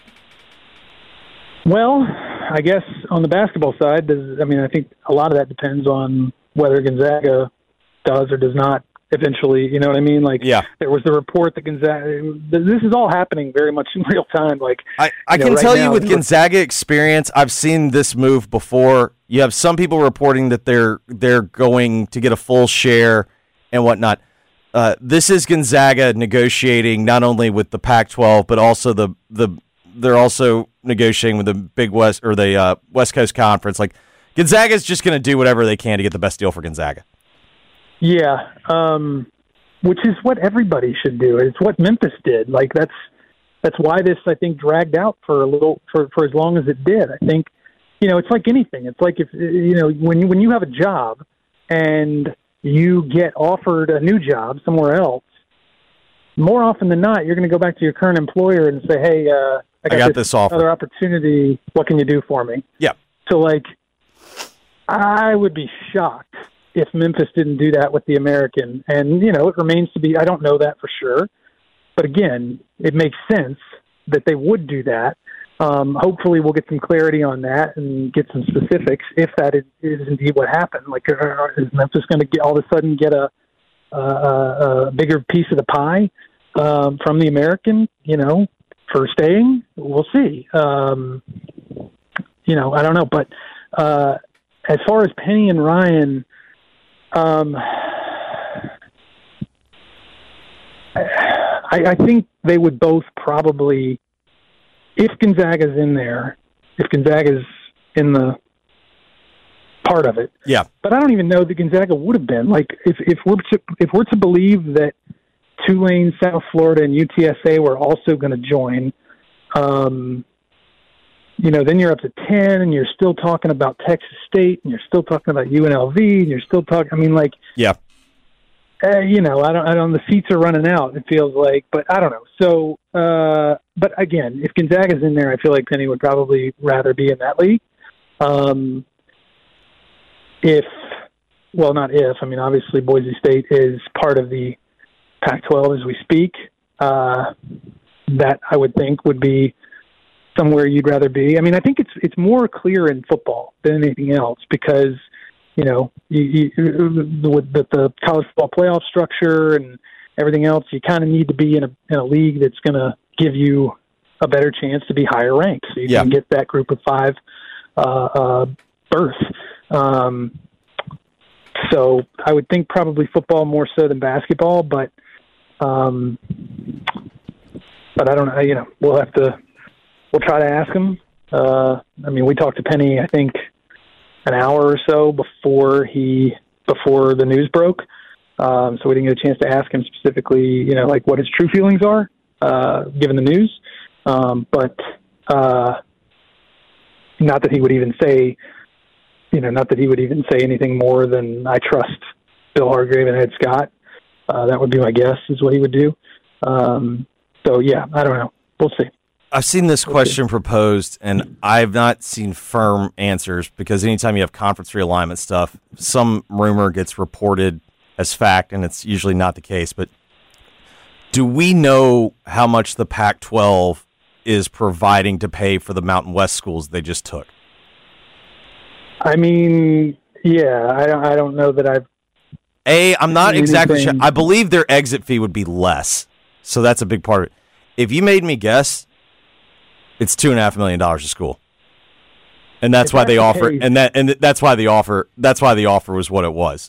Speaker 4: Well, I guess on the basketball side, does, I mean, I think a lot of that depends on whether Gonzaga does or does not eventually. You know what I mean? Like,
Speaker 1: yeah.
Speaker 4: There was the report that Gonzaga. This is all happening very much in real time. Like,
Speaker 1: I, I
Speaker 4: you know,
Speaker 1: can
Speaker 4: right
Speaker 1: tell
Speaker 4: now,
Speaker 1: you with Gonzaga experience, I've seen this move before. You have some people reporting that they're they're going to get a full share and whatnot. Uh, this is Gonzaga negotiating not only with the Pac twelve, but also the the they're also negotiating with the Big West or the uh, West Coast Conference. Like Gonzaga is just going to do whatever they can to get the best deal for Gonzaga.
Speaker 4: Yeah, um, which is what everybody should do. It's what Memphis did. Like that's that's why this I think dragged out for a little for, for as long as it did. I think you know it's like anything. It's like if you know when you, when you have a job and you get offered a new job somewhere else, more often than not, you're going to go back to your current employer and say, "Hey, uh, I got,
Speaker 1: I got
Speaker 4: this,
Speaker 1: this offer.
Speaker 4: Other opportunity. What can you do for me?"
Speaker 1: Yeah.
Speaker 4: So, like, I would be shocked if Memphis didn't do that with the American. And, you know, it remains to be, I don't know that for sure. But again, it makes sense that they would do that. Um, hopefully we'll get some clarity on that and get some specifics if that is, is indeed what happened. Like, uh, is Memphis going to get all of a sudden get a, a, a bigger piece of the pie um, from the American, you know, for staying? We'll see. Um, you know, I don't know. But uh, as far as Penny and Ryan, Um, I, I think they would both probably, if Gonzaga's in there, if Gonzaga's in the part of it.
Speaker 1: Yeah.
Speaker 4: But I don't even know that Gonzaga would have been. Like, if, if we're to, if we're to believe that Tulane, South Florida, and U T S A were also going to join, um, you know, then you're up to ten, and you're still talking about Texas State, and you're still talking about U N L V, and you're still talking. I mean, like,
Speaker 1: yeah,
Speaker 4: uh, you know, I don't, I don't. The seats are running out. It feels like, but I don't know. So, uh, but again, if Gonzaga's in there, I feel like Penny would probably rather be in that league. Um, if, well, not if. I mean, obviously, Boise State is part of the Pac twelve as we speak. Uh, that I would think would be somewhere you'd rather be. I mean, I think it's it's more clear in football than anything else because, you know, you, you, with the, the college football playoff structure and everything else, you kind of need to be in a in a league that's going to give you a better chance to be higher ranked, so you
Speaker 1: yeah.
Speaker 4: can get that group of five uh, uh, berth. Um, so I would think probably football more so than basketball, but um, but I don't know. You know, we'll have to. We'll try to ask him. Uh, I mean, we talked to Penny, I think, an hour or so before he before the news broke. Um, so we didn't get a chance to ask him specifically, you know, like what his true feelings are, uh, given the news. Um, but uh, not that he would even say, you know, not that he would even say anything more than I trust Bill Hargrave and Ed Scott. Uh, that would be my guess is what he would do. Um, so, yeah, I don't know. We'll see.
Speaker 1: I've seen this question proposed, and I've not seen firm answers because anytime you have conference realignment stuff, some rumor gets reported as fact, and it's usually not the case. But do we know how much the Pac twelve is providing to pay for the Mountain West schools they just took?
Speaker 4: I mean, yeah, I don't, I don't know that I've...
Speaker 1: A, I'm not exactly sure.
Speaker 4: anything.
Speaker 1: I believe their exit fee would be less, so that's a big part of it. if you made me guess, it's two and a half million dollars a school, and that's
Speaker 4: If
Speaker 1: why
Speaker 4: that's
Speaker 1: they
Speaker 4: the
Speaker 1: offer,
Speaker 4: case-
Speaker 1: and that and that's why the offer, that's why the offer was what it was.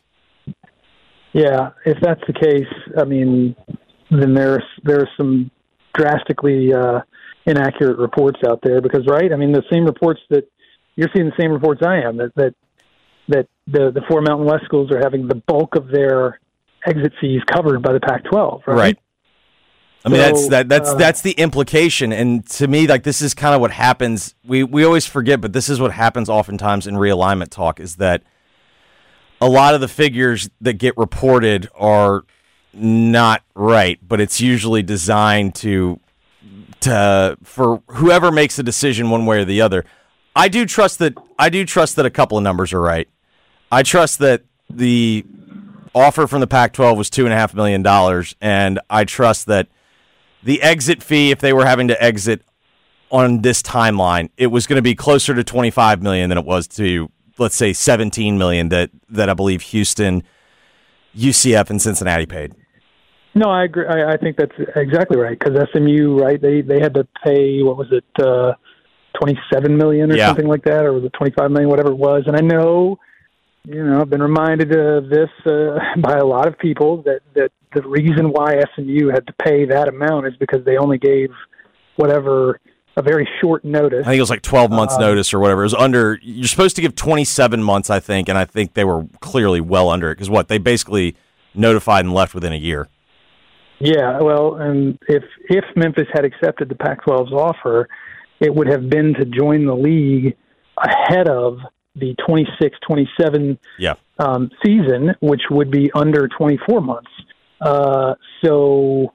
Speaker 4: Yeah, if that's the case, I mean, then there's there's some drastically uh, inaccurate reports out there because, right? I mean, the same reports that you're seeing, the same reports I am that that that the the four Mountain West schools are having the bulk of their exit fees covered by the Pac twelve, right?
Speaker 1: Right. I mean,
Speaker 4: So,
Speaker 1: that's that that's
Speaker 4: uh,
Speaker 1: that's the implication, and to me, like this is kind of what happens. We we always forget, but this is what happens oftentimes in realignment talk: is that a lot of the figures that get reported are not right, but it's usually designed to to for whoever makes a decision one way or the other. I do trust that I do trust that a couple of numbers are right. I trust that the offer from the Pac twelve was two and a half million dollars, and I trust that the exit fee, if they were having to exit on this timeline, it was going to be closer to twenty-five million dollars than it was to, let's say, seventeen million dollars that, that I believe Houston, U C F, and Cincinnati paid.
Speaker 4: No, I agree. I, I think that's exactly right because S M U, right? They they had to pay what was it, uh, twenty-seven million dollars or
Speaker 1: Yeah.
Speaker 4: something like that, or was it twenty-five million dollars, whatever it was. And I know, you know, I've been reminded of this uh, by a lot of people that that the reason why S M U had to pay that amount is because they only gave whatever a very short notice.
Speaker 1: I think it was like twelve months
Speaker 4: Um,
Speaker 1: notice or whatever. It was under. You're supposed to give twenty-seven months, I think, and I think they were clearly well under it because what they basically notified and left within a year.
Speaker 4: Yeah, well, and if if Memphis had accepted the Pac twelve's offer, it would have been to join the league ahead of the twenty-six twenty-seven
Speaker 1: Yeah.
Speaker 4: um, season, which would be under twenty-four months. Uh, so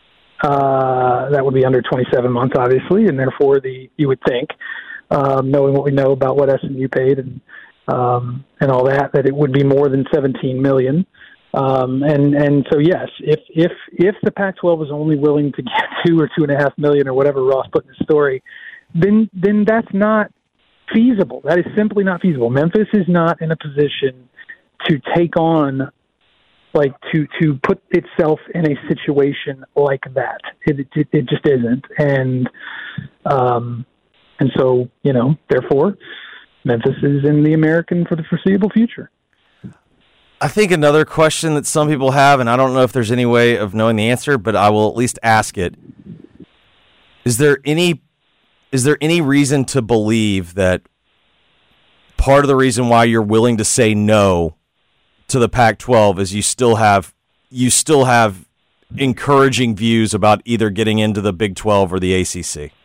Speaker 4: uh, that would be under twenty-seven months, obviously, and therefore the you would think, um, knowing what we know about what S M U paid and um, and all that, that it would be more than seventeen million dollars. Um, and, and so, yes, if, if, if the Pac twelve was only willing to get two or two and a half million or whatever Ross put in the story, then, then that's not feasible. That is simply not feasible. Memphis is not in a position to take on, like to, to put itself in a situation like that. It, it, it just isn't. And, um, and so, you know, therefore Memphis is in the American for the foreseeable future.
Speaker 1: I think another question that some people have, and I don't know if there's any way of knowing the answer, but I will at least ask it. Is there any is there any reason to believe that part of the reason why you're willing to say no to the Pac twelve is you still have you still have encouraging views about either getting into the Big twelve or the A C C?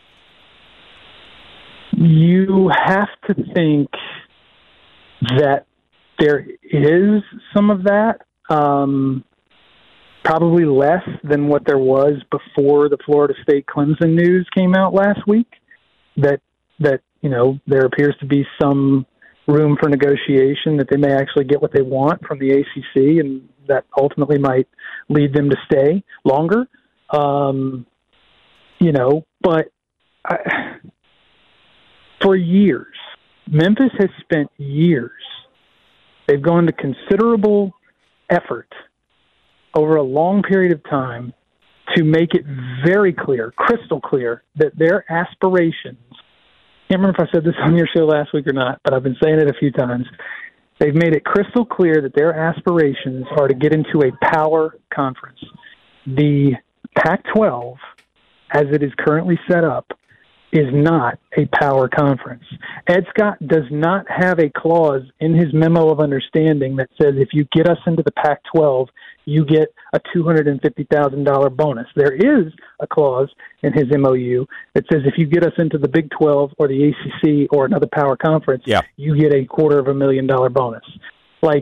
Speaker 4: You have to think that there is some of that, um, probably less than what there was before the Florida State Clemson news came out last week. That that you know there appears to be some room for negotiation, that they may actually get what they want from the A C C, and that ultimately might lead them to stay longer. Um, you know, but I, for years, Memphis has spent years. They've gone to considerable effort over a long period of time to make it very clear, crystal clear, that their aspirations, I can't remember if I said this on your show last week or not, but I've been saying it a few times. They've made it crystal clear that their aspirations are to get into a power conference. The Pac twelve, as it is currently set up, is not a power conference. Ed Scott does not have a clause in his memo of understanding that says if you get us into the Pac twelve, you get a two hundred fifty thousand dollars bonus. There is a clause in his M O U that says if you get us into the Big twelve or the A C C or another power conference,
Speaker 1: Yeah.
Speaker 4: you get a quarter of a million dollar bonus. Like,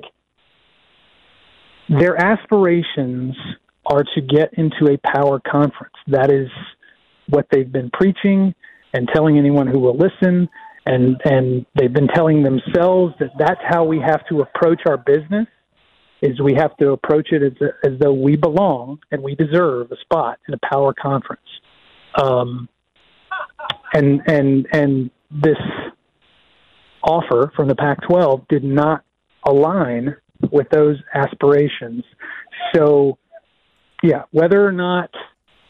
Speaker 4: their aspirations are to get into a power conference. That is what they've been preaching and telling anyone who will listen, and and they've been telling themselves that that's how we have to approach our business, is we have to approach it as, as though we belong and we deserve a spot in a power conference. Um, and and and this offer from the Pac twelve did not align with those aspirations. So, yeah, whether or not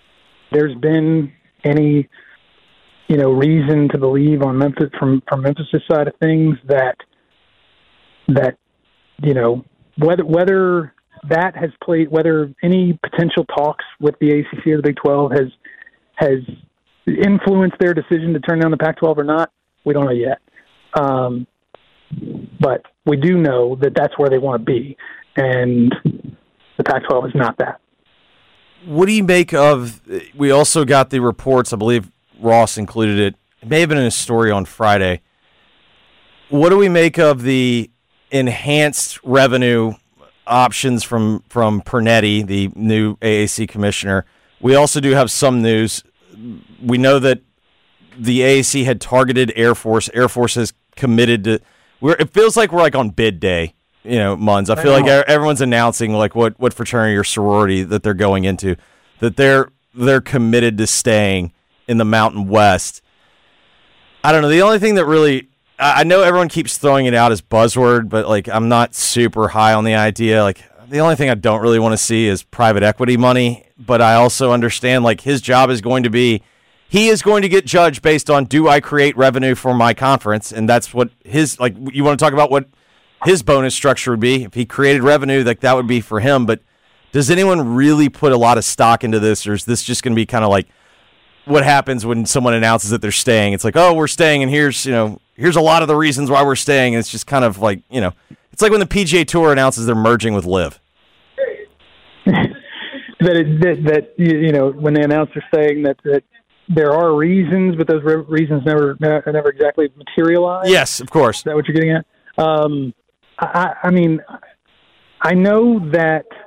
Speaker 4: there's been any, you know, reason to believe on Memphis from from Memphis' side of things that that you know whether whether that has played, whether any potential talks with the A C C or the Big twelve has has influenced their decision to turn down the Pac twelve or not, we don't know yet. Um, but we do know that that's where they want to be, and the Pac twelve is not that.
Speaker 1: What do you make of, we also got the reports, I believe Ross included it, it may have been in a story on Friday. What do we make of the enhanced revenue options from, from Pernetti, the new A A C commissioner? We also do have some news. We know that the A A C had targeted Air Force. Air Force has committed to, we're, it feels like we're like on bid day. You know, Munz. I feel like everyone's announcing like what, what fraternity or sorority that they're going into, that they're they're committed to staying in the Mountain West. I don't know. The only thing that really, I know everyone keeps throwing it out as buzzword, but like I'm not super high on the idea. Like the only thing I don't really want to see is private equity money. But I also understand like his job is going to be, he is going to get judged based on, do I create revenue for my conference? And that's what his, like, you want to talk about what his bonus structure would be. If he created revenue, like that would be for him. But does anyone really put a lot of stock into this, or is this just going to be kind of like what happens when someone announces that they're staying? It's like, oh, we're staying, and here's, you know, here's a lot of the reasons why we're staying. And it's just kind of like, you know, it's like when the P G A Tour announces they're merging with Live.
Speaker 4: that, it, that that you know, when they announce they're saying that that there are reasons, but those re- reasons never never exactly materialize.
Speaker 1: Yes, of course.
Speaker 4: Is that what you're getting at? Um, I, I mean, I know that